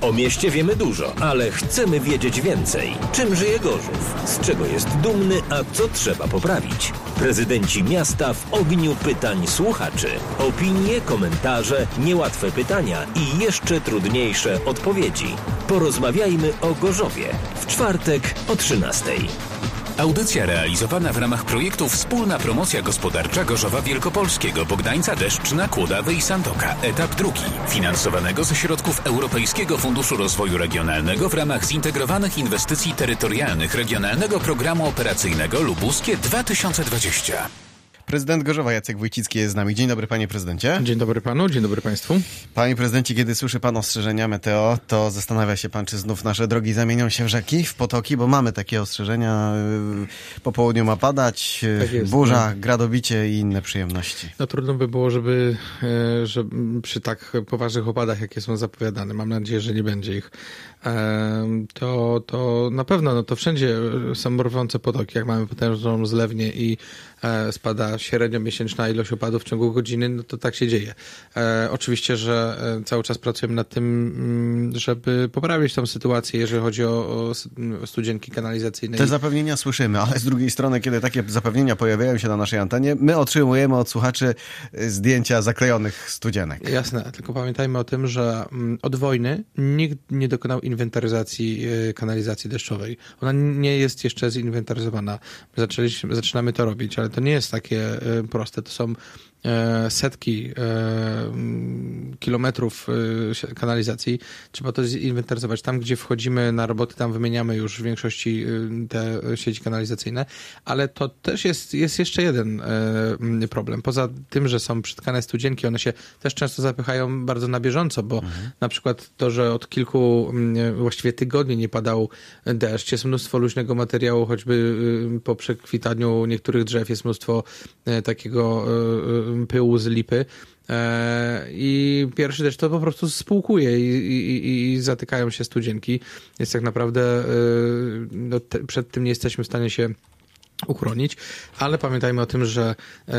O mieście wiemy dużo, ale chcemy wiedzieć więcej. Czym żyje Gorzów? Z czego jest dumny, a co trzeba poprawić? Prezydenci miasta w ogniu pytań słuchaczy. Opinie, komentarze, niełatwe pytania i jeszcze trudniejsze odpowiedzi. Porozmawiajmy o Gorzowie. W czwartek o 13:00. Audycja realizowana w ramach projektu Wspólna Promocja Gospodarcza Gorzowa Wielkopolskiego, Bogdańca, Deszczna, Kłodawy i Sandoka. Etap 2. Finansowanego ze środków Europejskiego Funduszu Rozwoju Regionalnego w ramach zintegrowanych inwestycji terytorialnych Regionalnego Programu Operacyjnego Lubuskie 2020. Prezydent Gorzowa Jacek Wójcicki jest z nami. Dzień dobry, panie prezydencie. Dzień dobry panu, dzień dobry państwu. Panie prezydencie, kiedy słyszy pan ostrzeżenia meteo, to zastanawia się pan, czy znów nasze drogi zamienią się w rzeki, w potoki, bo mamy takie ostrzeżenia. Po południu ma padać, tak jest, burza, gradobicie i inne przyjemności. No trudno by było, żeby przy tak poważnych opadach, jakie są zapowiadane, mam nadzieję, że nie będzie ich, to na pewno, no to wszędzie są rwące potoki. Jak mamy potężną zlewnię i spada średnio miesięczna ilość opadów w ciągu godziny, no to tak się dzieje. Oczywiście, że cały czas pracujemy nad tym, żeby poprawić tą sytuację, jeżeli chodzi o studzienki kanalizacyjne. Te zapewnienia słyszymy, ale z drugiej strony, kiedy takie zapewnienia pojawiają się na naszej antenie, my otrzymujemy od słuchaczy zdjęcia zaklejonych studzienek. Jasne, tylko pamiętajmy o tym, że od wojny nikt nie dokonał inwentaryzacji kanalizacji deszczowej. Ona nie jest jeszcze zinwentaryzowana. Zaczynamy to robić, ale to nie jest takie proste. To są setki kilometrów kanalizacji. Trzeba to zinwentaryzować. Tam, gdzie wchodzimy na roboty, tam wymieniamy już w większości te sieci kanalizacyjne, ale to też jest jeszcze jeden problem. Poza tym, że są przytkane studzienki, one się też często zapychają bardzo na bieżąco, bo na przykład to, że od kilku właściwie tygodni nie padał deszcz, jest mnóstwo luźnego materiału, choćby po przekwitaniu niektórych drzew jest mnóstwo takiego pyłu z lipy i pierwszy deszcz to po prostu spłukuje i zatykają się studzienki. Jest tak naprawdę przed tym nie jesteśmy w stanie się uchronić, ale pamiętajmy o tym, że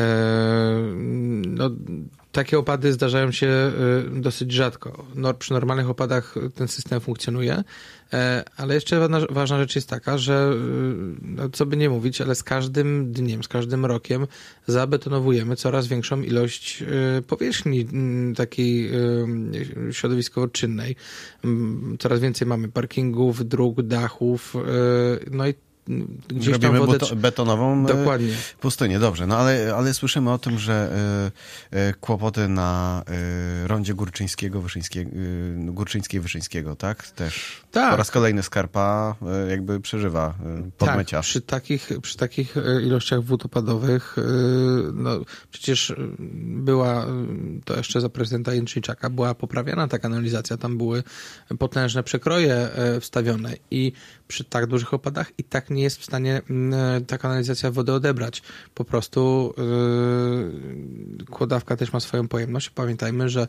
takie opady zdarzają się dosyć rzadko. Przy normalnych opadach ten system funkcjonuje, ale jeszcze ważna rzecz jest taka, że co by nie mówić, ale z każdym dniem, z każdym rokiem zabetonowujemy coraz większą ilość powierzchni takiej środowiskowo czynnej. Coraz więcej mamy parkingów, dróg, dachów, no i gdzieś robimy tam wodę... betonową Dokładnie. pustynię. Dobrze, no ale słyszymy o tym, że kłopoty na rondzie Górczyńskiej-Wyszyńskiego, tak? Też tak. Po raz kolejny Skarpa jakby przeżywa podmeciarz. Tak, przy takich ilościach wód opadowych, no przecież była, to jeszcze za prezydenta Jędrzejczaka, była poprawiana ta kanalizacja, tam były potężne przekroje wstawione i przy tak dużych opadach i tak nie jest w stanie ta kanalizacja wody odebrać. Po prostu Kłodawka też ma swoją pojemność. Pamiętajmy, że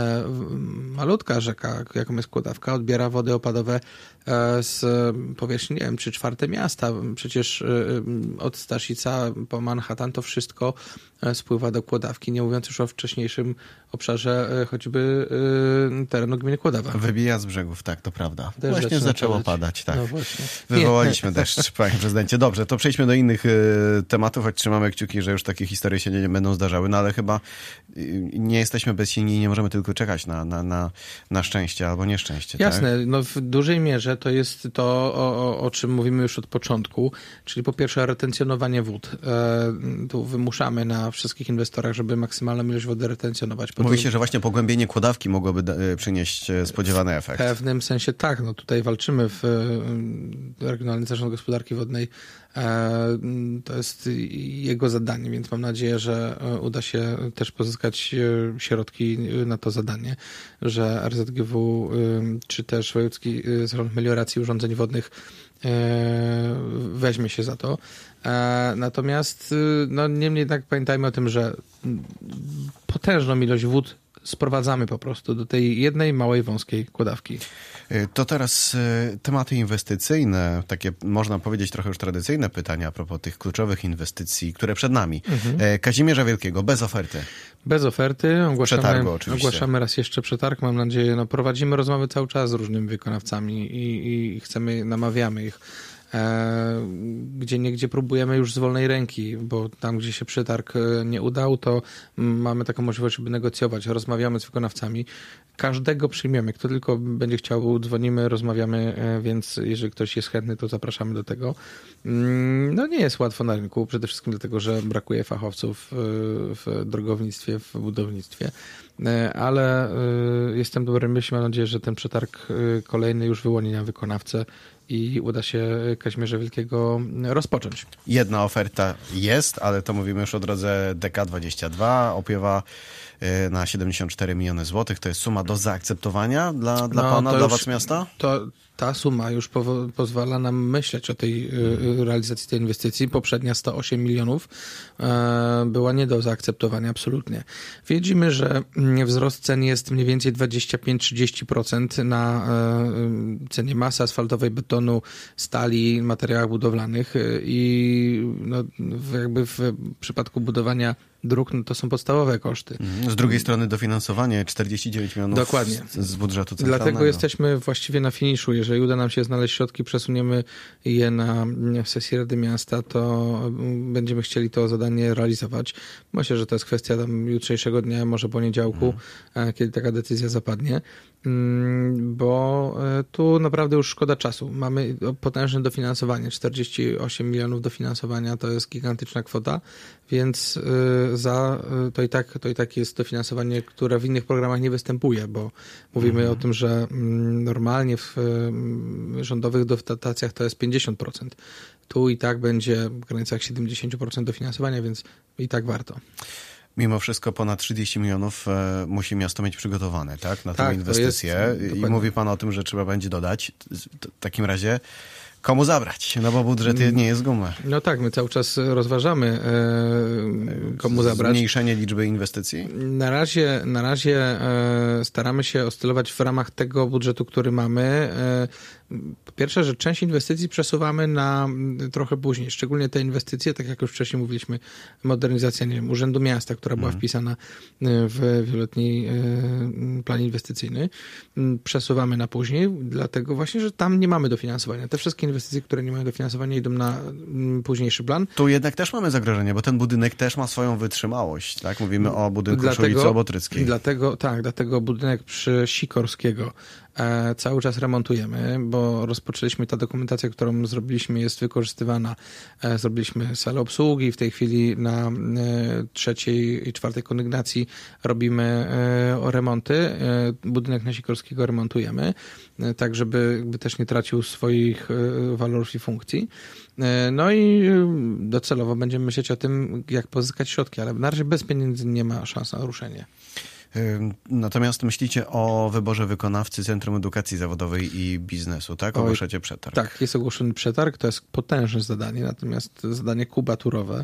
malutka rzeka, jaką jest Kłodawka, odbiera wody opadowe z powierzchni, nie wiem, 3/4 miasta. Przecież od Staszica po Manhattan to wszystko spływa do Kłodawki, nie mówiąc już o wcześniejszym obszarze choćby terenu gminy Kłodawa. Wybija z brzegów, tak, to prawda. Deszcz właśnie zaczęło padać, tak. No właśnie. Wywołaliśmy deszcz, panie prezydencie. Dobrze, to przejdźmy do innych tematów, choć trzymamy kciuki, że już takie historie się nie będą zdarzały, no ale chyba nie jesteśmy bezsilni i nie możemy tylko czekać na szczęście albo nieszczęście. Jasne, tak? no w dużej mierze to jest to, o czym mówimy już od początku, czyli po pierwsze retencjonowanie wód. Tu wymuszamy na wszystkich inwestorach, żeby maksymalną ilość wody retencjonować. Mówi się, że właśnie pogłębienie Kłodawki mogłoby przynieść spodziewany efekt. W pewnym sensie tak. No tutaj walczymy w Regionalny Zarząd Gospodarki Wodnej. To jest jego zadanie, więc mam nadzieję, że uda się też pozyskać środki na to zadanie, że RZGW czy też Wojewódzki Zarząd Melioracji i Urządzeń Wodnych weźmie się za to. Natomiast no niemniej jednak pamiętajmy o tym, że potężną ilość wód sprowadzamy po prostu do tej jednej małej, wąskiej kłodawki. To teraz tematy inwestycyjne, takie można powiedzieć trochę już tradycyjne pytania a propos tych kluczowych inwestycji, które przed nami. Kazimierza Wielkiego, bez oferty. Bez oferty, Przetargu oczywiście. ogłaszamy raz jeszcze przetarg, mam nadzieję. No, prowadzimy rozmowy cały czas z różnymi wykonawcami i chcemy, namawiamy ich. Gdzieniegdzie próbujemy już z wolnej ręki, bo tam, gdzie się przetarg nie udał, to mamy taką możliwość, żeby negocjować. Rozmawiamy z wykonawcami. Każdego przyjmiemy. Kto tylko będzie chciał, dzwonimy, rozmawiamy, więc jeżeli ktoś jest chętny, to zapraszamy do tego. No nie jest łatwo na rynku, przede wszystkim dlatego, że brakuje fachowców w drogownictwie, w budownictwie. Ale jestem dobrym myśli, mam nadzieję, że ten przetarg kolejny już wyłoni nam wykonawcę i uda się Kazimierza Wielkiego rozpocząć. Jedna oferta jest, ale to mówimy już o drodze DK22, opiewa na 74 miliony złotych. To jest suma do zaakceptowania dla pana, dla was miasta? Ta suma już pozwala nam myśleć o tej realizacji tej inwestycji. Poprzednia 108 milionów była nie do zaakceptowania absolutnie. Widzimy, że wzrost cen jest mniej więcej 25-30% na cenie masy asfaltowej, betonu, stali, materiałach budowlanych i no, jakby w przypadku budowania dróg, no to są podstawowe koszty. Z drugiej strony dofinansowanie 49 milionów Dokładnie. Z budżetu centralnego. Dlatego jesteśmy właściwie na finiszu. Jeżeli uda nam się znaleźć środki, przesuniemy je na sesję Rady Miasta, to będziemy chcieli to zadanie realizować. Myślę, że to jest kwestia tam jutrzejszego dnia, może poniedziałku, kiedy taka decyzja zapadnie, bo tu naprawdę już szkoda czasu. Mamy potężne dofinansowanie, 48 milionów dofinansowania to jest gigantyczna kwota, więc to i tak jest dofinansowanie, które w innych programach nie występuje, bo mówimy o tym, że normalnie w rządowych dotacjach to jest 50%. Tu i tak będzie w granicach 70% dofinansowania, więc i tak warto. Mimo wszystko ponad 30 milionów musi miasto mieć przygotowane, tak? Na tę inwestycję. I mówi pan o tym, że trzeba będzie dodać. W takim razie komu zabrać? No bo budżet nie jest gumy. No tak, my cały czas rozważamy, komu zabrać. Zmniejszenie liczby inwestycji? Na razie staramy się oscylować w ramach tego budżetu, który mamy. Po pierwsze, że część inwestycji przesuwamy na trochę później, szczególnie te inwestycje, tak jak już wcześniej mówiliśmy, modernizacja, nie wiem, Urzędu Miasta, która była wpisana w wieloletni plan inwestycyjny, przesuwamy na później, dlatego właśnie, że tam nie mamy dofinansowania. Te wszystkie inwestycje, które nie mają dofinansowania, idą na późniejszy plan. Tu jednak też mamy zagrożenie, bo ten budynek też ma swoją wytrzymałość, tak? Mówimy o budynku przy ulicy Obotryckiej. Dlatego budynek przy Sikorskiego cały czas remontujemy, bo rozpoczęliśmy, ta dokumentacja, którą zrobiliśmy, jest wykorzystywana. Zrobiliśmy salę obsługi, w tej chwili na 3. i 4. kondygnacji robimy remonty. Budynek na Sikorskiego remontujemy, tak żeby też nie tracił swoich walorów i funkcji. No i docelowo będziemy myśleć o tym, jak pozyskać środki, ale na razie bez pieniędzy nie ma szans na ruszenie. Natomiast myślicie o wyborze wykonawcy Centrum Edukacji Zawodowej i Biznesu, tak? Ogłaszacie przetarg. Tak, jest ogłoszony przetarg, to jest potężne zadanie, natomiast zadanie kubaturowe,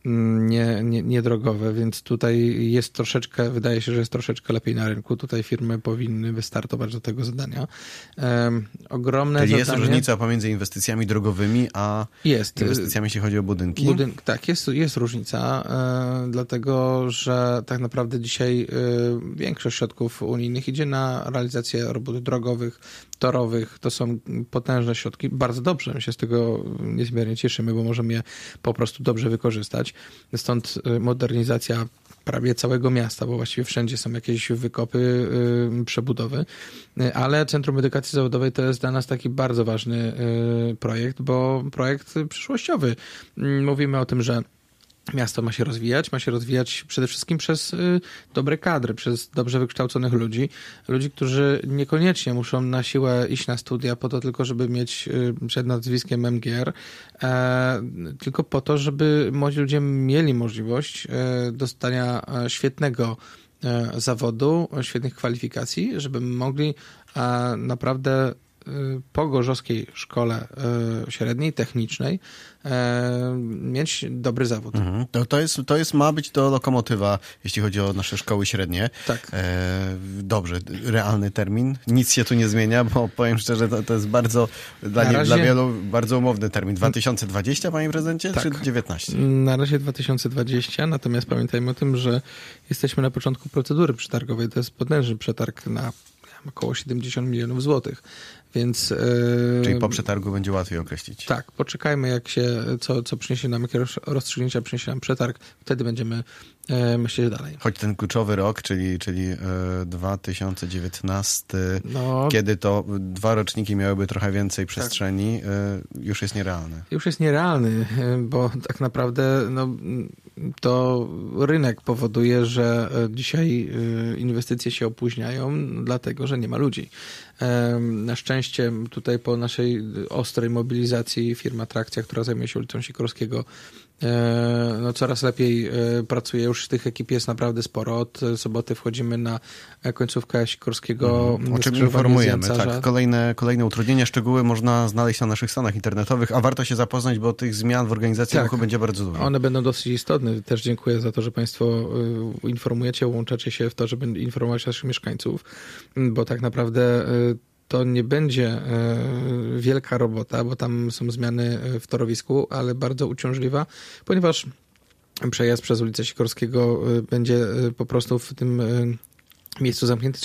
nie drogowe, więc tutaj jest troszeczkę, wydaje się, że jest troszeczkę lepiej na rynku. Tutaj firmy powinny wystartować do tego zadania. Ogromne Czyli zadanie. jest różnica pomiędzy inwestycjami drogowymi a inwestycjami, jeśli chodzi o budynki? Tak, jest różnica, dlatego, że tak naprawdę dzisiaj większość środków unijnych idzie na realizację robót drogowych, torowych. To są potężne środki. Bardzo dobrze, my się z tego niezmiernie cieszymy, bo możemy je po prostu dobrze wykorzystać. Stąd modernizacja prawie całego miasta, bo właściwie wszędzie są jakieś wykopy, przebudowy. Ale Centrum Edukacji Zawodowej to jest dla nas taki bardzo ważny projekt, bo projekt przyszłościowy. Mówimy o tym, że miasto ma się rozwijać przede wszystkim przez dobre kadry, przez dobrze wykształconych ludzi, którzy niekoniecznie muszą na siłę iść na studia po to tylko, żeby mieć przed nazwiskiem MGR, tylko po to, żeby młodzi ludzie mieli możliwość dostania świetnego zawodu, świetnych kwalifikacji, żeby mogli naprawdę po gorzowskiej szkole średniej, technicznej mieć dobry zawód. Ma być to lokomotywa, jeśli chodzi o nasze szkoły średnie. Tak. Dobrze, realny termin. Nic się tu nie zmienia, bo powiem szczerze, to jest bardzo dla wielu bardzo umowny termin. 2020, panie prezydencie, tak, czy 2019? Na razie 2020, natomiast pamiętajmy o tym, że jesteśmy na początku procedury przetargowej. To jest potężny przetarg na około 70 milionów złotych. Więc, czyli po przetargu będzie łatwiej określić. Tak, poczekajmy co przyniesie nam, jakie rozstrzygnięcia przyniesie nam przetarg, wtedy będziemy myśleć dalej. Choć ten kluczowy rok, czyli 2019, kiedy to 2 roczniki miałyby trochę więcej przestrzeni, już jest nierealny. Już jest nierealny, bo tak naprawdę to rynek powoduje, że dzisiaj inwestycje się opóźniają, dlatego że nie ma ludzi. Na szczęście tutaj po naszej ostrej mobilizacji firma Trakcja, która zajmuje się ulicą Sikorskiego, coraz lepiej pracuje. Już tych ekip jest naprawdę sporo. Od soboty wchodzimy na końcówkę Sikorskiego. O czym informujemy. Tak, kolejne utrudnienia, szczegóły można znaleźć na naszych stronach internetowych, a warto się zapoznać, bo tych zmian w organizacji ruchu będzie bardzo dużo. One będą dosyć istotne. Też dziękuję za to, że państwo informujecie, łączacie się w to, żeby informować naszych mieszkańców, bo tak naprawdę to nie będzie wielka robota, bo tam są zmiany w torowisku, ale bardzo uciążliwa, ponieważ przejazd przez ulicę Sikorskiego będzie po prostu w tym miejscu zamknięty,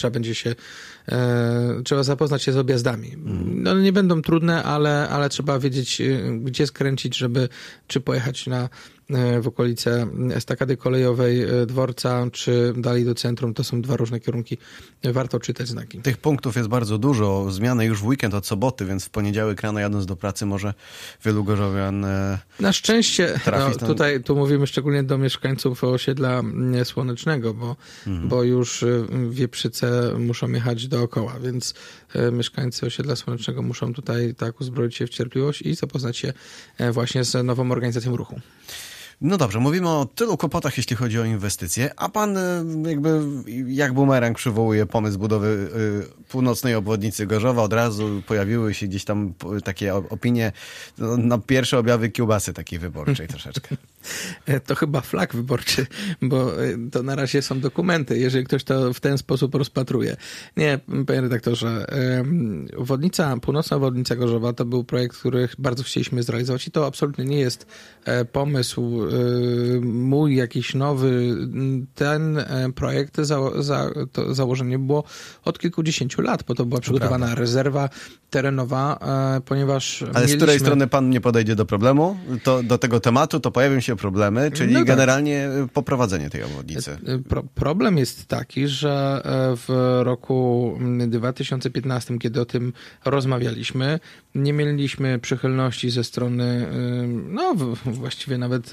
trzeba zapoznać się z objazdami. One nie będą trudne, ale trzeba wiedzieć, gdzie skręcić, czy pojechać w okolice estakady kolejowej, dworca, czy dalej do centrum. To są 2 różne kierunki. Warto czytać znaki. Tych punktów jest bardzo dużo. Zmiany już w weekend od soboty, więc w poniedziałek rano jadąc do pracy może wielu gorzowian na szczęście, tu mówimy szczególnie do mieszkańców osiedla Słonecznego, bo już Wieprzyce muszą jechać dookoła, więc mieszkańcy osiedla Słonecznego muszą tutaj uzbroić się w cierpliwość i zapoznać się właśnie z nową organizacją ruchu. No dobrze, mówimy o tylu kłopotach, jeśli chodzi o inwestycje, a pan jakby jak bumerang przywołuje pomysł budowy północnej obwodnicy Gorzowa. Od razu pojawiły się gdzieś tam takie opinie, na pierwsze objawy kiełbasy takiej wyborczej troszeczkę. To chyba flag wyborczy, bo to na razie są dokumenty, jeżeli ktoś to w ten sposób rozpatruje. Nie, panie redaktorze, północna obwodnica Gorzowa to był projekt, który bardzo chcieliśmy zrealizować i to absolutnie nie jest pomysł mój jakiś nowy. Ten projekt, to założenie było od kilkudziesięciu lat, bo to była przygotowana rezerwa terenowa, ponieważ ale z której strony pan nie podejdzie do problemu, do tego tematu, to pojawią się problemy, czyli generalnie poprowadzenie tej obwodnicy. Problem jest taki, że w roku 2015, kiedy o tym rozmawialiśmy, nie mieliśmy przychylności ze strony, właściwie nawet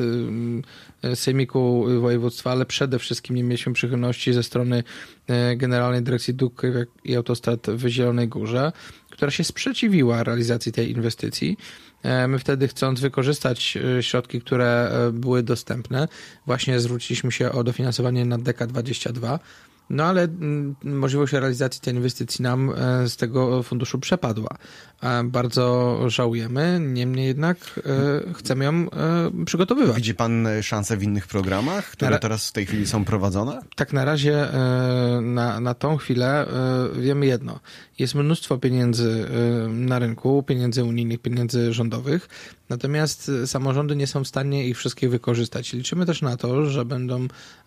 Sejmiku Województwa, ale przede wszystkim nie mieliśmy przychylności ze strony Generalnej Dyrekcji Dróg i Autostrad w Zielonej Górze, która się sprzeciwiła realizacji tej inwestycji. My wtedy, chcąc wykorzystać środki, które były dostępne, właśnie zwróciliśmy się o dofinansowanie na DK22, ale możliwość realizacji tej inwestycji nam z tego funduszu przepadła. Bardzo żałujemy, niemniej jednak chcemy ją przygotowywać. Widzi pan szansę w innych programach, które teraz w tej chwili są prowadzone? Tak, na razie na tą chwilę wiemy jedno. Jest mnóstwo pieniędzy na rynku, pieniędzy unijnych, pieniędzy rządowych, natomiast samorządy nie są w stanie ich wszystkich wykorzystać. Liczymy też na to, że będą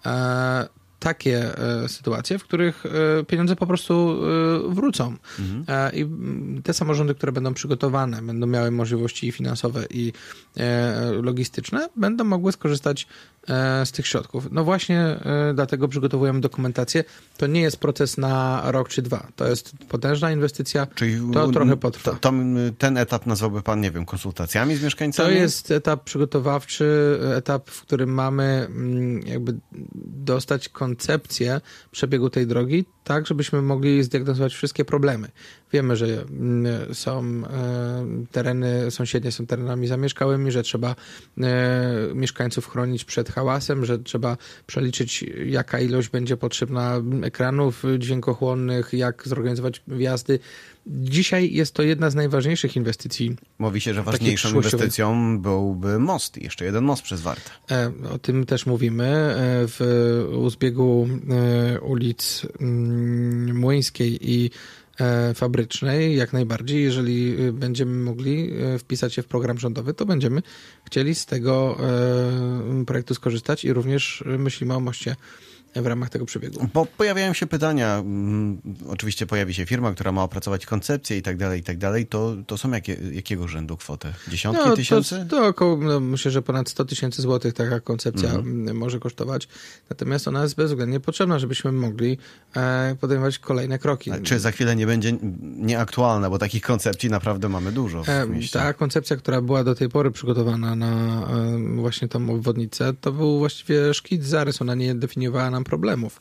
takie sytuacje, w których pieniądze po prostu wrócą. I te samorządy, które będą przygotowane, będą miały możliwości finansowe i logistyczne, będą mogły skorzystać z tych środków. Właśnie dlatego przygotowujemy dokumentację. To nie jest proces na rok czy 2. To jest potężna inwestycja. Czyli to trochę potrwa. Ten etap nazwałby pan, nie wiem, konsultacjami z mieszkańcami? To jest etap przygotowawczy, etap, w którym mamy jakby dostać koncepcję przebiegu tej drogi, tak żebyśmy mogli zdiagnozować wszystkie problemy. Wiemy, że są tereny sąsiednie, są terenami zamieszkałymi, że trzeba mieszkańców chronić przed hałasem, że trzeba przeliczyć, jaka ilość będzie potrzebna ekranów dźwiękochłonnych, jak zorganizować wjazdy. Dzisiaj jest to jedna z najważniejszych inwestycji. Mówi się, że ważniejszą inwestycją byłby most, jeszcze jeden most przez Wartę. O tym też mówimy. U zbiegu ulic Młyńskiej i Fabrycznej jak najbardziej. Jeżeli będziemy mogli wpisać się w program rządowy, to będziemy chcieli z tego projektu skorzystać i również myślimy o moście w ramach tego przebiegu. Bo pojawiają się pytania, oczywiście pojawi się firma, która ma opracować koncepcję i tak dalej, to są jakiego rzędu kwoty? Dziesiątki tysięcy? To około, myślę, że ponad 100 000 złotych taka koncepcja może kosztować. Natomiast ona jest bezwzględnie potrzebna, żebyśmy mogli podejmować kolejne kroki. A czy za chwilę nie będzie nieaktualna, bo takich koncepcji naprawdę mamy dużo w mieście. Ta koncepcja, która była do tej pory przygotowana na właśnie tą obwodnicę, to był właściwie szkic, zarys. Ona nie definiowała nam problemów.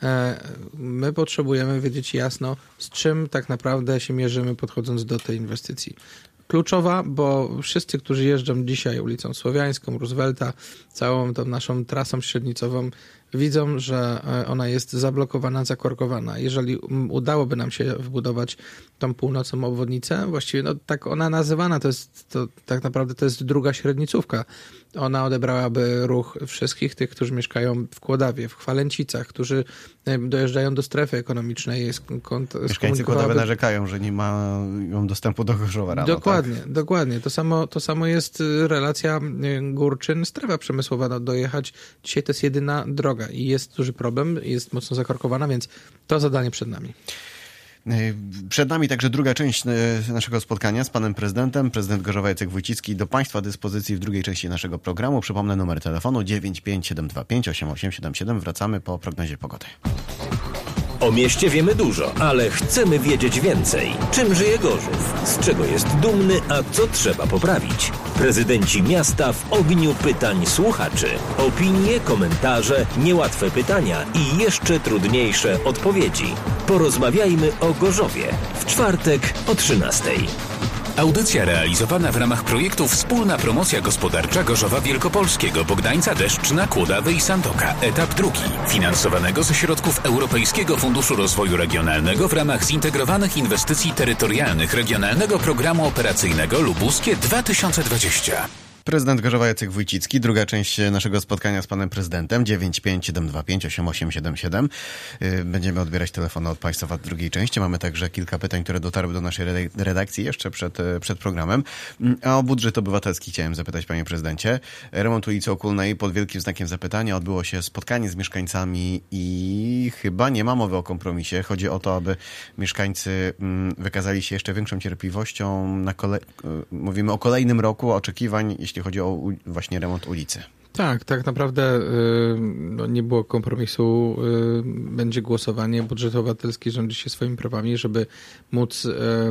My potrzebujemy wiedzieć jasno, z czym tak naprawdę się mierzymy, podchodząc do tej inwestycji. Kluczowa, bo wszyscy, którzy jeżdżą dzisiaj ulicą Słowiańską, Roosevelta, całą tą naszą trasą średnicową, widzą, że ona jest zablokowana, zakorkowana. Jeżeli udałoby nam się wbudować tą północną obwodnicę, właściwie tak ona nazywana, tak naprawdę to jest druga średnicówka. Ona odebrałaby ruch wszystkich tych, którzy mieszkają w Kłodawie, w Chwalęcicach, którzy dojeżdżają do strefy ekonomicznej. Mieszkańcy Kłodawy narzekają, że nie mają dostępu do Gorzowa rano. Dokładnie. To samo jest relacja Górczyn-strefa przemysłowa. Dojechać dzisiaj to jest jedyna droga i jest duży problem, jest mocno zakorkowana, więc to zadanie przed nami. Przed nami także druga część naszego spotkania z panem prezydentem. Prezydent Gorzowa Jacek Wójcicki do państwa dyspozycji w drugiej części naszego programu. Przypomnę numer telefonu 95725 8877. Wracamy po prognozie pogody. O mieście wiemy dużo, ale chcemy wiedzieć więcej. Czym żyje Gorzów? Z czego jest dumny, a co trzeba poprawić? Prezydenci miasta w ogniu pytań słuchaczy. Opinie, komentarze, niełatwe pytania i jeszcze trudniejsze odpowiedzi. Porozmawiajmy o Gorzowie. W czwartek o 13:00. Audycja realizowana w ramach projektu Wspólna Promocja Gospodarcza Gorzowa Wielkopolskiego, Bogdańca, Deszczna, Kłodawy i Sandoka. Etap drugi. Finansowanego ze środków Europejskiego Funduszu Rozwoju Regionalnego w ramach zintegrowanych inwestycji terytorialnych Regionalnego Programu Operacyjnego Lubuskie 2020. Prezydent Gorzowa Jacek Wójcicki, druga część naszego spotkania z panem prezydentem, 95725 8877. Będziemy odbierać telefony od państwa w drugiej części. Mamy także kilka pytań, które dotarły do naszej redakcji jeszcze przed programem. A o budżet obywatelski chciałem zapytać, panie prezydencie. Remont ulicy Okulnej pod wielkim znakiem zapytania. Odbyło się spotkanie z mieszkańcami i chyba nie ma mowy o kompromisie. Chodzi o to, aby mieszkańcy wykazali się jeszcze większą cierpliwością. Mówimy o kolejnym roku oczekiwań, jeśli chodzi o właśnie remont ulicy. Tak naprawdę nie było kompromisu. Będzie głosowanie. Budżet obywatelski rządzi się swoimi prawami, żeby móc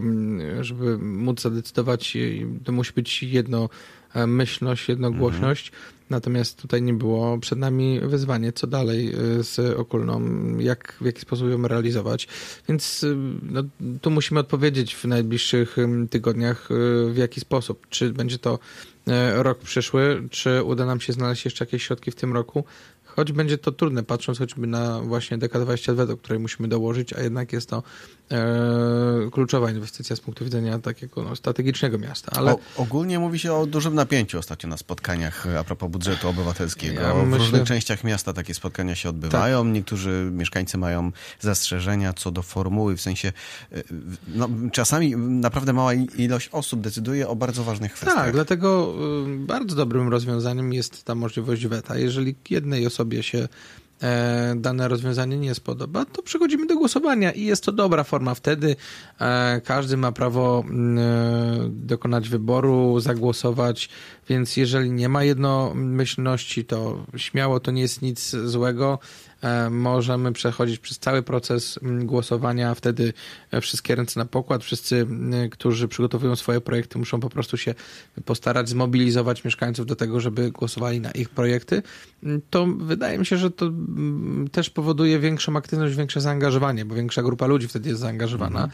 zadecydować. To musi być jednomyślność, jednogłośność. Natomiast tutaj nie było. Przed nami wyzwanie, co dalej z Okulną, w jaki sposób ją realizować. Więc tu musimy odpowiedzieć w najbliższych tygodniach, w jaki sposób. Czy będzie to rok przyszły, czy uda nam się znaleźć jeszcze jakieś środki w tym roku. Choć będzie to trudne, patrząc choćby na właśnie DK22, do której musimy dołożyć, a jednak jest to kluczowa inwestycja z punktu widzenia takiego strategicznego miasta. Ale ogólnie mówi się o dużym napięciu ostatnio na spotkaniach a propos budżetu obywatelskiego. W różnych częściach miasta takie spotkania się odbywają. Tak. Niektórzy mieszkańcy mają zastrzeżenia co do formuły, w sensie czasami naprawdę mała ilość osób decyduje o bardzo ważnych kwestiach. Tak, dlatego bardzo dobrym rozwiązaniem jest ta możliwość weta. Jeżeli jednej osobie się dane rozwiązanie nie spodoba, to przechodzimy do głosowania i jest to dobra forma. Wtedy każdy ma prawo dokonać wyboru, zagłosować, więc jeżeli nie ma jednomyślności, to śmiało, to nie jest nic złego. Możemy przechodzić przez cały proces głosowania, wtedy wszystkie ręce na pokład, wszyscy, którzy przygotowują swoje projekty, muszą po prostu się postarać zmobilizować mieszkańców do tego, żeby głosowali na ich projekty. To wydaje mi się, że to też powoduje większą aktywność, większe zaangażowanie, bo większa grupa ludzi wtedy jest zaangażowana.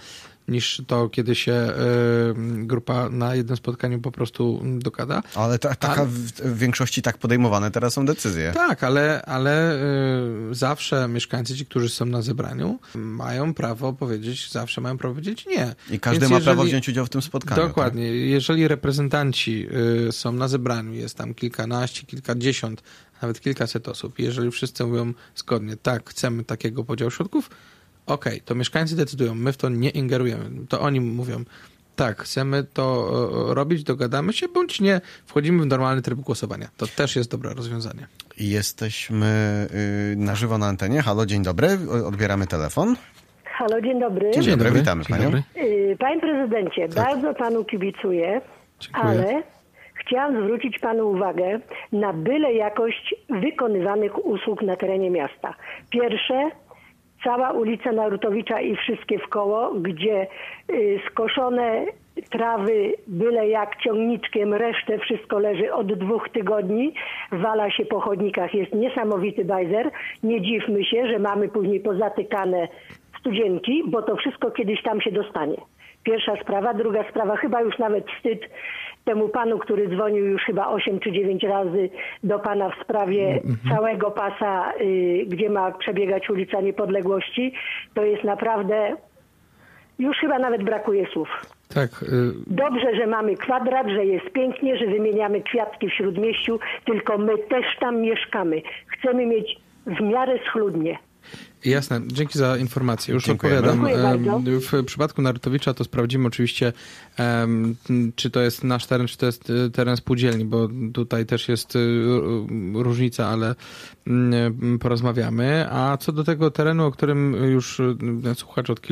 niż to, kiedy się grupa na jednym spotkaniu po prostu dogada. Ale w większości tak podejmowane teraz są decyzje. Tak, ale zawsze mieszkańcy, ci, którzy są na zebraniu, mają prawo powiedzieć nie. I każdy ma prawo wziąć udział w tym spotkaniu. Dokładnie. Tak? Jeżeli reprezentanci są na zebraniu, jest tam kilkanaście, kilkadziesiąt, nawet kilkaset osób, jeżeli wszyscy mówią zgodnie, tak, chcemy takiego podziału środków, okej, to mieszkańcy decydują, my w to nie ingerujemy. To oni mówią, tak, chcemy to robić, dogadamy się, bądź nie, wchodzimy w normalny tryb głosowania. To też jest dobre rozwiązanie. Jesteśmy na żywo na antenie. Halo, dzień dobry, odbieramy telefon. Halo, dzień dobry. Dzień dobry, witamy panią. Panie prezydencie, bardzo panu kibicuję, Dziękuję. ale chciałam zwrócić panu uwagę na byle jakość wykonywanych usług na terenie miasta. Pierwsze, cała ulica Narutowicza i wszystkie wkoło, gdzie skoszone trawy byle jak ciągniczkiem, resztę wszystko leży od 2 tygodni, wala się po chodnikach, jest niesamowity bajzer. Nie dziwmy się, że mamy później pozatykane studzienki, bo to wszystko kiedyś tam się dostanie. Pierwsza sprawa. Druga sprawa, chyba już nawet wstyd temu panu, który dzwonił już chyba 8 czy 9 razy do pana w sprawie całego pasa, gdzie ma przebiegać ulica Niepodległości. To jest naprawdę, już chyba nawet brakuje słów. Tak. Dobrze, że mamy kwadrat, że jest pięknie, że wymieniamy kwiatki w Śródmieściu, tylko my też tam mieszkamy. Chcemy mieć w miarę schludnie. Jasne, dzięki za informację. Już Dziękujemy. odpowiadam. W przypadku Narutowicza to sprawdzimy oczywiście, czy to jest nasz teren, czy to jest teren spółdzielni, bo tutaj też jest różnica, ale porozmawiamy. A co do tego terenu, o którym już słuchacz od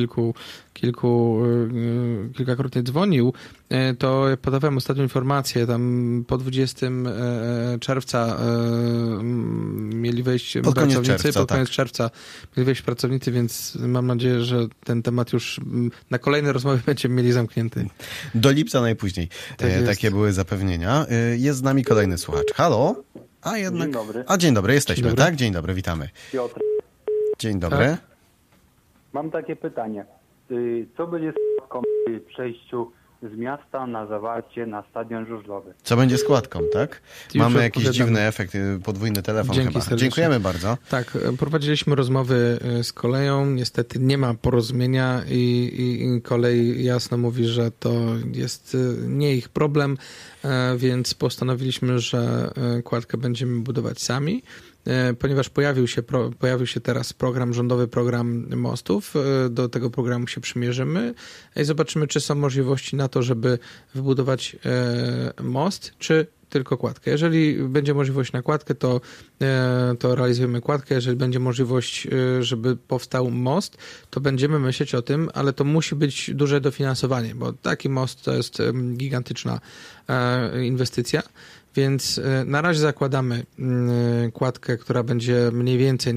kilkakrotnie dzwonił, to podawałem ostatnią informację, tam po 20 czerwca mieli wejść pracownicy, pod koniec czerwca mieli wejść pracownicy, więc mam nadzieję, że ten temat już na kolejne rozmowy będziemy mieli zamknięty. Do lipca najpóźniej. Takie były zapewnienia. Jest z nami kolejny słuchacz. Halo? Dzień dobry. Dzień dobry, jesteśmy, Dzień dobry. tak? Dzień dobry, witamy. Piotr, Dzień dobry. Tak. mam takie pytanie. Co będzie z składką przy przejściu z miasta na Zawarcie na Stadion Żużlowy? Co będzie składką, tak? Już Mamy jakiś odpowiadamy. dziwny efekt, podwójny telefon Dzięki chyba. serdecznie. Dziękujemy bardzo. Tak, prowadziliśmy rozmowy z koleją, niestety nie ma porozumienia i kolej jasno mówi, że to jest nie ich problem, więc postanowiliśmy, że kładkę będziemy budować sami. Ponieważ pojawił się teraz rządowy program mostów, do tego programu się przymierzymy i zobaczymy, czy są możliwości na to, żeby wybudować most, czy tylko kładkę. Jeżeli będzie możliwość na kładkę, to realizujemy kładkę. Jeżeli będzie możliwość, żeby powstał most, to będziemy myśleć o tym, ale to musi być duże dofinansowanie, bo taki most to jest gigantyczna inwestycja. Więc na razie zakładamy kładkę, która będzie mniej więcej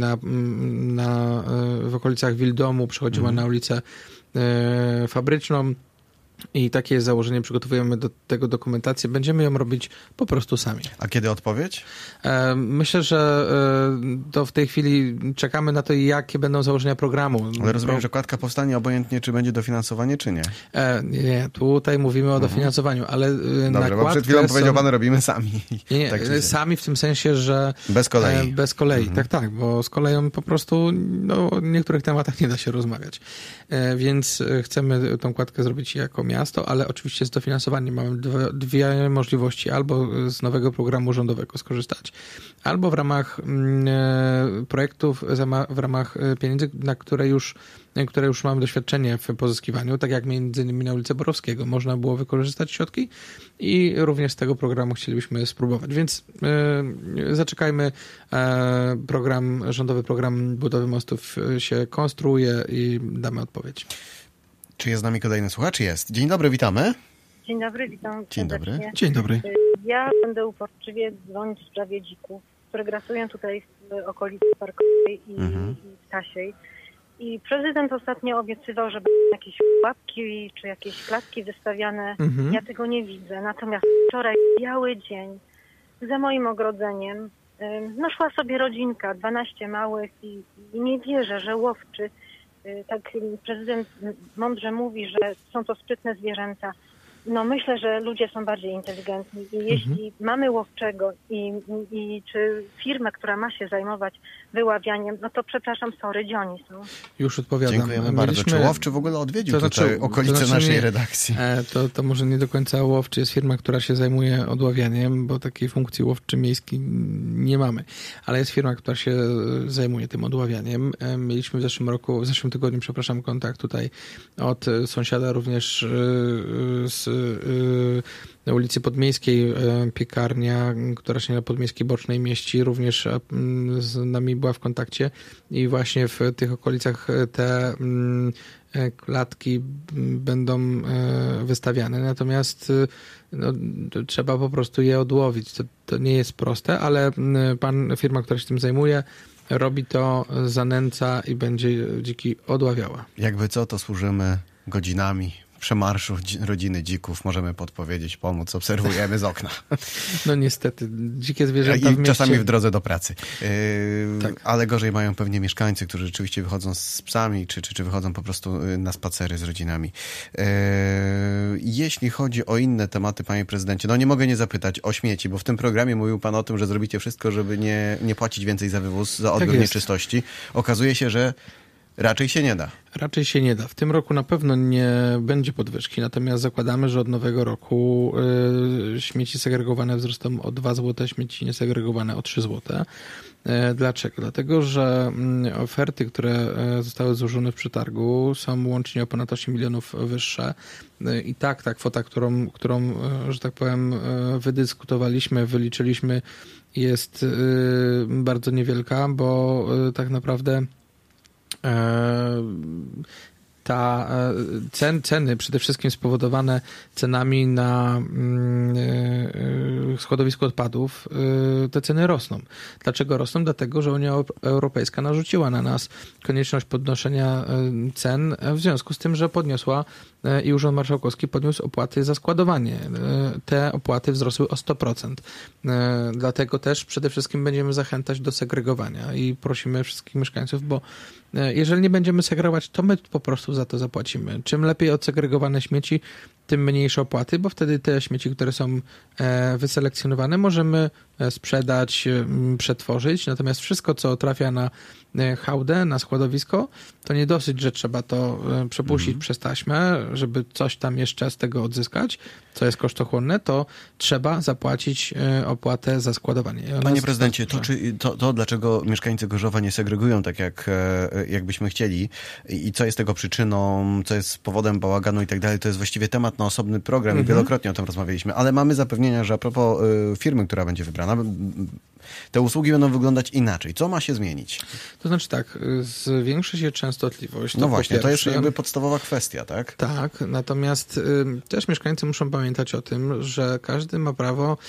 w okolicach Wildomu przechodziła na ulicę Fabryczną i takie jest założenie, przygotowujemy do tego dokumentację. Będziemy ją robić po prostu sami. A kiedy odpowiedź? Myślę, że to w tej chwili czekamy na to, jakie będą założenia programu. Ale rozumiem, że kładka powstanie obojętnie, czy będzie dofinansowanie, czy nie. Nie, tutaj mówimy o dofinansowaniu, ale na Dobrze, bo kładkę przed chwilą powiedział pan, robimy sami. Nie, tak sami w tym sensie, że... Bez kolei. Bez kolei, tak, bo z koleją po prostu o niektórych tematach nie da się rozmawiać. Więc chcemy tą kładkę zrobić jako miasto, ale oczywiście z dofinansowaniem mamy dwie możliwości. Albo z nowego programu rządowego skorzystać, albo w ramach projektów, w ramach pieniędzy, które już mamy doświadczenie w pozyskiwaniu, tak jak między innymi na ulicy Borowskiego można było wykorzystać środki i również z tego programu chcielibyśmy spróbować. Więc zaczekajmy, rządowy program budowy mostów się konstruuje i damy odpowiedź. Czy jest z nami kolejny słuchacz? Jest. Dzień dobry, witamy. Dzień dobry, witam Dzień dobry. serdecznie. Dzień dobry. Ja będę uporczywie dzwonić w sprawie dzików, które grasują tutaj w okolicy Parkowej i Stasiej. I prezydent ostatnio obiecywał, że będą jakieś pułapki czy jakieś klatki wystawiane. Ja tego nie widzę. Natomiast wczoraj biały dzień za moim ogrodzeniem szła sobie rodzinka, 12 małych i nie wierzę, że łowczy tak prezydent mądrze mówi, że są to sprytne zwierzęta. No myślę, że ludzie są bardziej inteligentni i jeśli mamy łowczego i czy firmę, która ma się zajmować wyławianiem, no to przepraszam, sorry, gdzie oni są? Już odpowiadam. Dziękujemy bardzo. Czy Łowczy w ogóle odwiedził tutaj okolice naszej redakcji? To może nie do końca Łowczy jest firma, która się zajmuje odławianiem, bo takiej funkcji Łowczy miejskiej nie mamy. Ale jest firma, która się zajmuje tym odławianiem. Mieliśmy w zeszłym tygodniu, kontakt tutaj od sąsiada również z na ulicy Podmiejskiej, piekarnia, która się na Podmiejskiej Bocznej mieści, również z nami była w kontakcie i właśnie w tych okolicach te klatki będą wystawiane. Natomiast trzeba po prostu je odłowić. To nie jest proste, ale firma, która się tym zajmuje, robi to, zanęca i będzie dziki odławiała. Jakby co, to służymy godzinami przemarszu rodziny dzików, możemy podpowiedzieć, pomóc, obserwujemy z okna. No niestety, dzikie zwierzęta i czasami w drodze do pracy. Tak. Ale gorzej mają pewnie mieszkańcy, którzy rzeczywiście wychodzą z psami, czy wychodzą po prostu na spacery z rodzinami. Jeśli chodzi o inne tematy, panie prezydencie, no nie mogę nie zapytać o śmieci, bo w tym programie mówił pan o tym, że zrobicie wszystko, żeby nie płacić więcej za wywóz, za odbiór nieczystości. Okazuje się, że raczej się nie da. Raczej się nie da. W tym roku na pewno nie będzie podwyżki, natomiast zakładamy, że od nowego roku śmieci segregowane wzrosną o 2 zł, śmieci niesegregowane o 3 zł. Dlaczego? Dlatego, że oferty, które zostały złożone w przetargu, są łącznie o ponad 8 milionów wyższe. I tak ta kwota, którą że tak powiem, wydyskutowaliśmy, wyliczyliśmy, jest bardzo niewielka, bo tak naprawdę ceny przede wszystkim spowodowane cenami na składowisku odpadów, te ceny rosną. Dlaczego rosną? Dlatego, że Unia Europejska narzuciła na nas konieczność podnoszenia cen w związku z tym, że podniosła i Urząd Marszałkowski podniósł opłaty za składowanie. Te opłaty wzrosły o 100%. Dlatego też przede wszystkim będziemy zachęcać do segregowania i prosimy wszystkich mieszkańców, bo jeżeli nie będziemy segregować, to my po prostu za to zapłacimy. Czym lepiej odsegregowane śmieci, tym mniejsze opłaty, bo wtedy te śmieci, które są wyselekcjonowane, możemy sprzedać, przetworzyć. Natomiast wszystko, co trafia na hałdę, na składowisko, to nie dosyć, że trzeba to przepuścić przez taśmę, żeby coś tam jeszcze z tego odzyskać, co jest kosztochłonne, to trzeba zapłacić opłatę za składowanie. Panie prezydencie, to dlaczego mieszkańcy Gorzowa nie segregują tak, jakbyśmy chcieli i co jest tego przyczyną, co jest powodem bałaganu i tak dalej, to jest właściwie temat na osobny program i wielokrotnie o tym rozmawialiśmy, ale mamy zapewnienia, że a propos firmy, która będzie wybrana, te usługi będą wyglądać inaczej. Co ma się zmienić? To znaczy tak, zwiększy się częstotliwość. No właśnie, to jest jakby podstawowa kwestia, tak? Tak, natomiast też mieszkańcy muszą pamiętać o tym, że każdy ma prawo,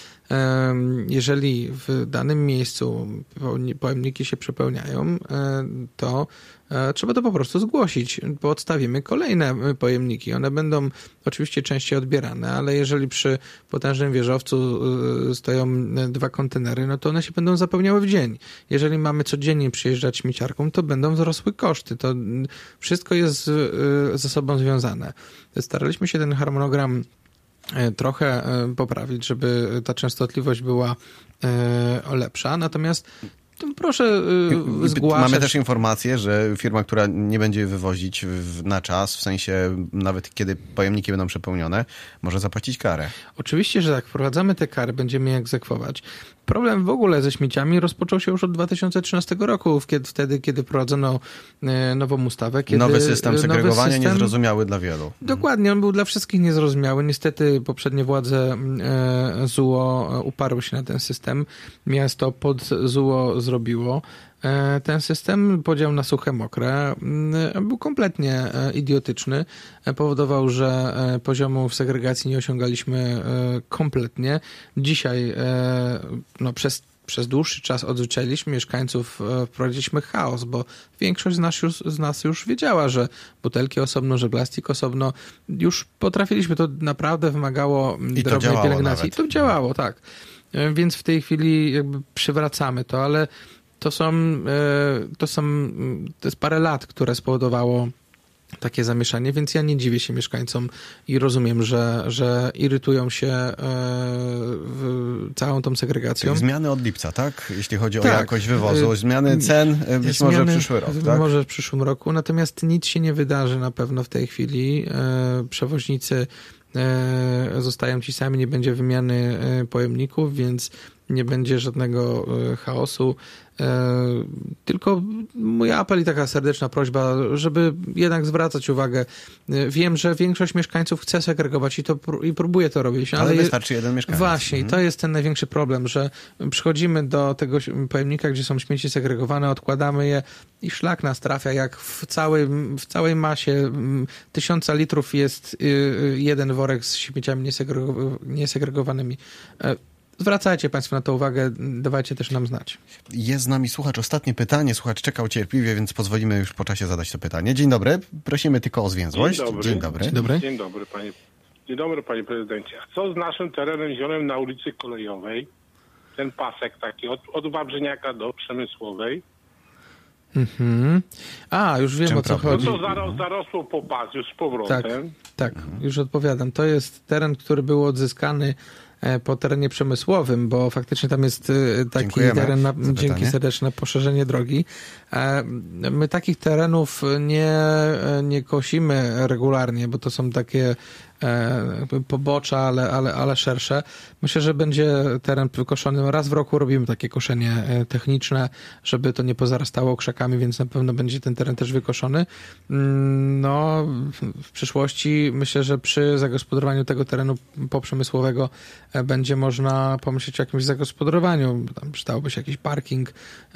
jeżeli w danym miejscu pojemniki się przepełniają, to trzeba to po prostu zgłosić, bo odstawimy kolejne pojemniki. One będą oczywiście częściej odbierane, ale jeżeli przy potężnym wieżowcu stoją 2 kontenery, no to one się będą zapełniały w dzień. Jeżeli mamy codziennie przyjeżdżać śmieciarką, to będą wzrosły koszty. To wszystko jest ze sobą związane. Staraliśmy się ten harmonogram trochę poprawić, żeby ta częstotliwość była lepsza, natomiast proszę zgłaszać. Mamy też informację, że firma, która nie będzie wywozić na czas, w sensie nawet kiedy pojemniki będą przepełnione, może zapłacić karę. Oczywiście, że tak. Wprowadzamy te kary, będziemy je egzekwować. Problem w ogóle ze śmieciami rozpoczął się już od 2013 roku, wtedy, kiedy wprowadzono nową ustawę. Nowy system segregowania niezrozumiały dla wielu. Dokładnie, on był dla wszystkich niezrozumiały. Niestety poprzednie władze ZUO uparły się na ten system. Miasto pod ZUO zrobiło ten system, podział na suche, mokre, był kompletnie idiotyczny. Powodował, że poziomu w segregacji nie osiągaliśmy kompletnie. Dzisiaj przez dłuższy czas odzwyczailiśmy mieszkańców, wprowadziliśmy chaos, bo większość z nas już wiedziała, że butelki osobno, że plastik osobno. Już potrafiliśmy, to naprawdę wymagało drobnej pielęgnacji. To działało, tak. Więc w tej chwili jakby przywracamy to, ale To jest parę lat, które spowodowało takie zamieszanie, więc ja nie dziwię się mieszkańcom i rozumiem, że irytują się całą tą segregacją. Czyli zmiany od lipca, tak? Jeśli chodzi o jakość wywozu. Zmiany cen być może w przyszły rok, tak? Może w przyszłym roku, natomiast nic się nie wydarzy na pewno w tej chwili. Przewoźnicy zostają ci sami, nie będzie wymiany pojemników, więc nie będzie żadnego chaosu. Tylko mój apel i taka serdeczna prośba, żeby jednak zwracać uwagę. Wiem, że większość mieszkańców chce segregować i próbuje to robić. Ale wystarczy jeden mieszkaniec. Właśnie, i to jest ten największy problem, że przychodzimy do tego pojemnika, gdzie są śmieci segregowane, odkładamy je i szlak nas trafia, jak w całej masie 1000 litrów jest jeden worek z śmieciami niesegregowanymi. Zwracajcie Państwo na to uwagę, dawajcie też nam znać. Jest z nami słuchacz. Ostatnie pytanie. Słuchacz czekał cierpliwie, więc pozwolimy już po czasie zadać to pytanie. Dzień dobry. Prosimy tylko o zwięzłość. Dzień dobry. Dzień dobry. Dzień dobry, panie prezydencie. A co z naszym terenem zielonym na ulicy Kolejowej? Ten pasek taki od Wawrzyniaka do Przemysłowej. Już wiem, o co chodzi. To zarosło po pas już z powrotem. Tak, już odpowiadam. To jest teren, który był odzyskany po terenie przemysłowym, bo faktycznie tam jest taki teren, dzięki serdeczne poszerzenie drogi. My takich terenów nie kosimy regularnie, bo to są takie pobocza, ale szersze. Myślę, że będzie teren wykoszony. Raz w roku robimy takie koszenie techniczne, żeby to nie pozarastało krzakami, więc na pewno będzie ten teren też wykoszony. W przyszłości myślę, że przy zagospodarowaniu tego terenu poprzemysłowego będzie można pomyśleć o jakimś zagospodarowaniu. Tam przydałoby się jakiś parking,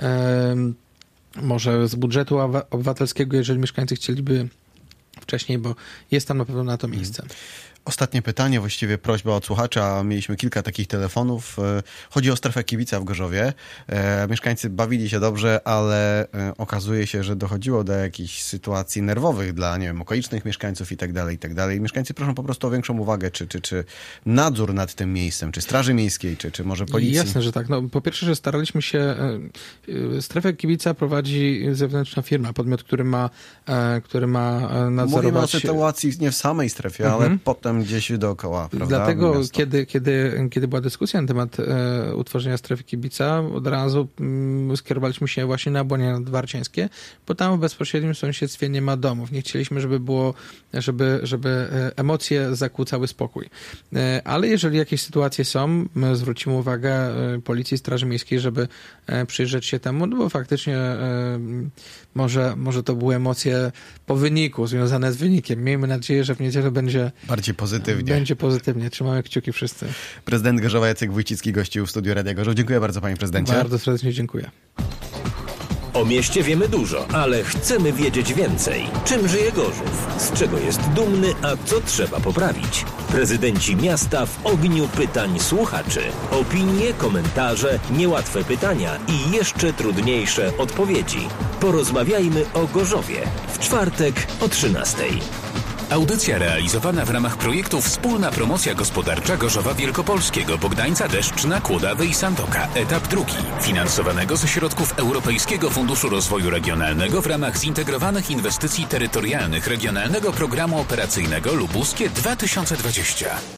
może z budżetu obywatelskiego, jeżeli mieszkańcy chcieliby wcześniej, bo jest tam na pewno na to miejsce. Ostatnie pytanie, właściwie prośba od słuchacza. Mieliśmy kilka takich telefonów. Chodzi o strefę kibica w Gorzowie. Mieszkańcy bawili się dobrze, ale okazuje się, że dochodziło do jakichś sytuacji nerwowych dla, okolicznych mieszkańców i tak dalej. Mieszkańcy proszą po prostu o większą uwagę, czy nadzór nad tym miejscem, czy Straży Miejskiej, czy może Policji. Jasne, że tak. Po pierwsze, że staraliśmy się, strefę kibica prowadzi zewnętrzna firma, podmiot, który ma nadzorować. Mówimy o sytuacji nie w samej strefie, ale potem gdzieś dookoła, prawda? Dlatego, kiedy była dyskusja na temat utworzenia strefy kibica, od razu skierowaliśmy się właśnie na Błonie Nadwarciańskie, bo tam w bezpośrednim sąsiedztwie nie ma domów. Nie chcieliśmy, żeby emocje zakłócały spokój. Ale jeżeli jakieś sytuacje są, my zwrócimy uwagę Policji, Straży Miejskiej, żeby przyjrzeć się temu, bo faktycznie może to były emocje po wyniku, związane z wynikiem. Miejmy nadzieję, że w niedzielę będzie bardziej pozytywnie. Będzie pozytywnie. Trzymamy kciuki wszyscy. Prezydent Gorzowa Jacek Wójcicki gościł w studiu Radia Gorzów. Dziękuję bardzo, panie prezydencie. Bardzo serdecznie dziękuję. O mieście wiemy dużo, ale chcemy wiedzieć więcej. Czym żyje Gorzów? Z czego jest dumny, a co trzeba poprawić? Prezydenci miasta w ogniu pytań słuchaczy. Opinie, komentarze, niełatwe pytania i jeszcze trudniejsze odpowiedzi. Porozmawiajmy o Gorzowie. W czwartek o 13:00. Audycja realizowana w ramach projektu Wspólna Promocja Gospodarcza Gorzowa Wielkopolskiego, Bogdańca, Deszczna, Kłodawy i Sandoka. Etap 2. Finansowanego ze środków Europejskiego Funduszu Rozwoju Regionalnego w ramach zintegrowanych inwestycji terytorialnych Regionalnego Programu Operacyjnego Lubuskie 2020.